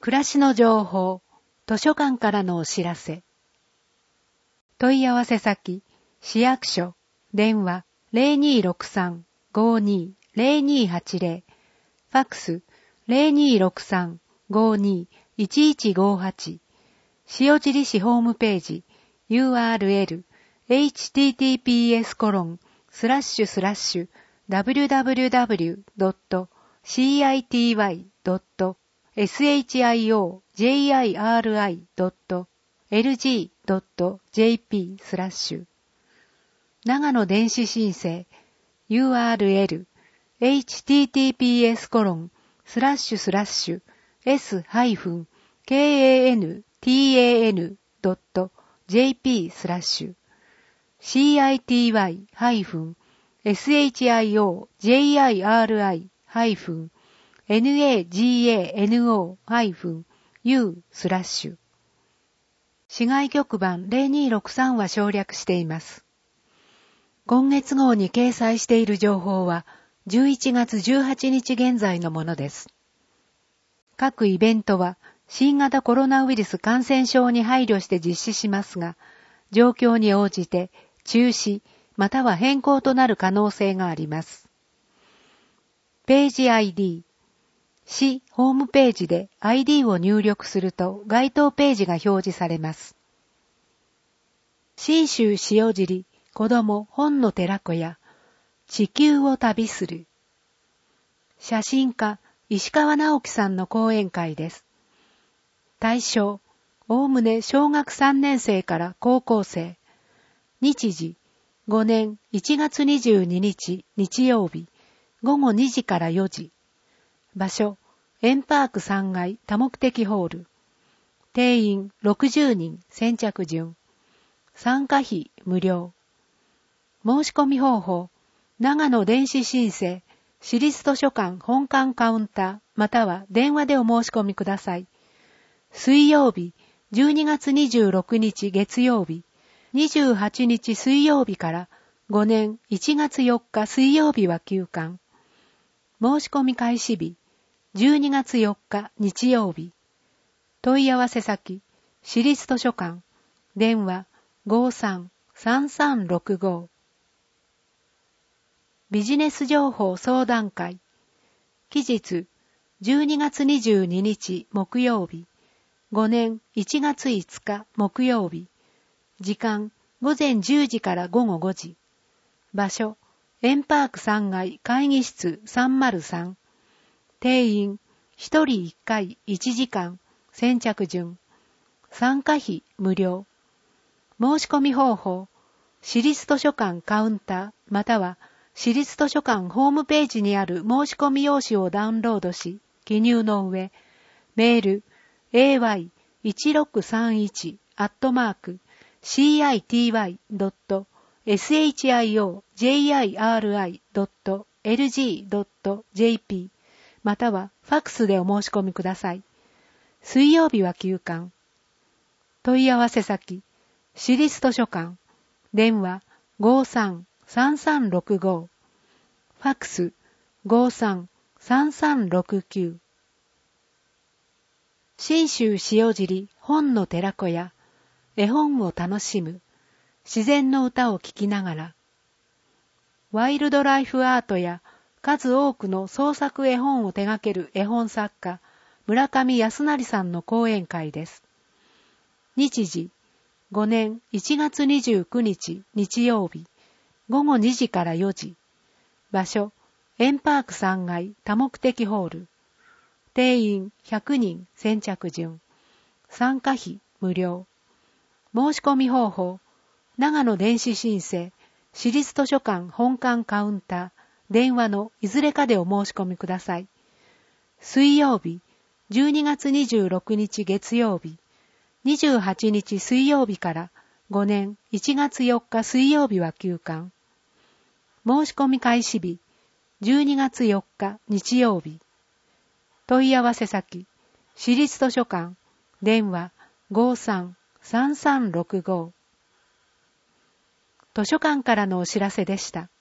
暮らしの情報、図書館からのお知らせ。問い合わせ先、市役所、電話 0263-52-0280、ファックス 0263-52-1158、塩尻市ホームページ、URL https://www.city.shiri.lg.jp/ 長野電子申請 URL https://s-kantan.jp/ city-shiri-nagano-u/ 市外局番0263は省略しています。今月号に掲載している情報は11月18日現在のものです。各イベントは新型コロナウイルス感染症に配慮して実施しますが、状況に応じて中止または変更となる可能性があります。ページ ID、市ホームページで ID を入力すると該当ページが表示されます。信州塩尻子ども本の寺子屋、地球を旅する。写真家、石川直樹さんの講演会です。対象、おおむね小学3年生から高校生。日時、5年1月22日日曜日、午後2時から4時。場所、エンパーク3階多目的ホール。定員60人先着順。参加費無料。申し込み方法、長野電子申請、市立図書館本館カウンター、または電話でお申し込みください。水曜日、12月26日月曜日、28日水曜日から5年1月4日水曜日は休館。申し込み開始日、12月4日日曜日。問い合わせ先、市立図書館、電話 53-3365。ビジネス情報相談会。期日、12月22日木曜日、5年1月5日木曜日。時間、午前10時から午後5時。場所、エンパーク3階会議室303。定員、1人1回1時間、先着順。参加費無料。申し込み方法、市立図書館カウンター、または市立図書館ホームページにある申し込み用紙をダウンロードし、記入の上、メール、ay1631@city.shiri.lg.jp またはファックスでお申し込みください。水曜日は休館。問い合わせ先、市立図書館、電話 53-3365、ファックス 53-3369。信州塩尻本の寺子屋、絵本を楽しむ、自然の歌を聴きながら、ワイルドライフアートや数多くの創作絵本を手掛ける絵本作家、村上康成さんの講演会です。日時、5年1月29日日曜日、午後2時から4時。場所、エンパーク3階多目的ホール。定員100人先着順。参加費無料。申し込み方法、長野電子申請、市立図書館本館カウンター、電話のいずれかでお申し込みください。水曜日、12月26日月曜日、28日水曜日から5年1月4日水曜日は休館。申し込み開始日、12月4日日曜日。問い合わせ先、市立図書館、電話 53-3365。図書館からのお知らせでした。